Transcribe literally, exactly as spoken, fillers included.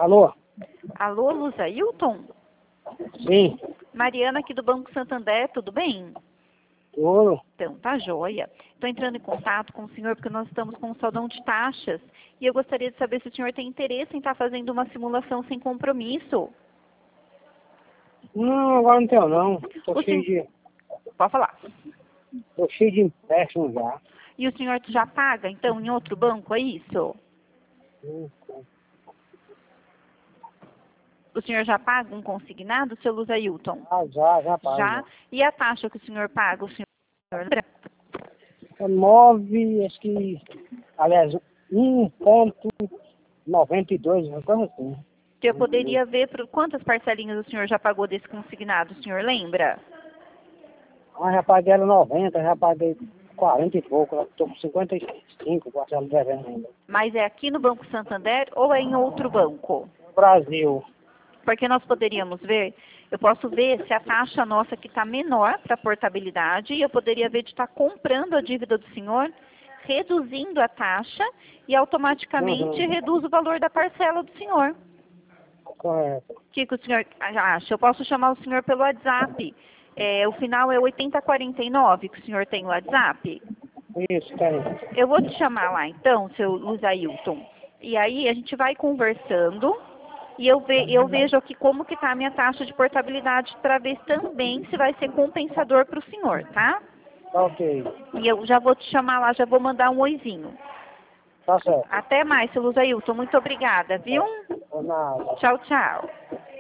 Alô? Alô, Luz Ailton? Sim. Mariana aqui do Banco Santander, tudo bem? Tudo. Então, tá joia. Estou entrando em contato com o senhor porque nós estamos com um saldão de taxas e eu gostaria de saber se o senhor tem interesse em estar fazendo uma simulação sem compromisso. Não, agora não tenho não. Tô O cheio senhor... de. Pode falar. Tô cheio de empréstimo já. E o senhor já paga, então, em outro banco, é isso? Hum, O senhor já paga um consignado, seu Luz Ailton? Ah, já, já pago. Já? E a taxa que o senhor paga, o senhor lembra? É nove, acho que. Aliás, um ponto noventa e dois, uma coisa assim. Que eu poderia ver por quantas parcelinhas o senhor já pagou desse consignado, o senhor lembra? Ah, já paguei era noventa, já paguei quarenta e pouco, já tô com cinquenta e cinco, parcelas devendo ainda. Mas é aqui no Banco Santander ou é em outro banco? Brasil. Porque nós poderíamos ver, eu posso ver se a taxa nossa aqui está menor para portabilidade e eu poderia ver de estar comprando a dívida do senhor, reduzindo a taxa e automaticamente Uhum. reduz o valor da parcela do senhor. Correto. O que, que o senhor acha? Eu posso chamar o senhor pelo WhatsApp. É, o final é oitenta e quarenta e nove, que o senhor tem o WhatsApp. Isso, tem. Eu vou te chamar lá então, seu Luz Ailton. E aí a gente vai conversando e eu, ve, eu vejo aqui como que está a minha taxa de portabilidade para ver também se vai ser compensador para o senhor, tá? Tá ok. E eu já vou te chamar lá, já vou mandar um oizinho. Tá certo. Até mais, seu Luz Ailton. Muito obrigada, viu? Por nada. Tchau, tchau.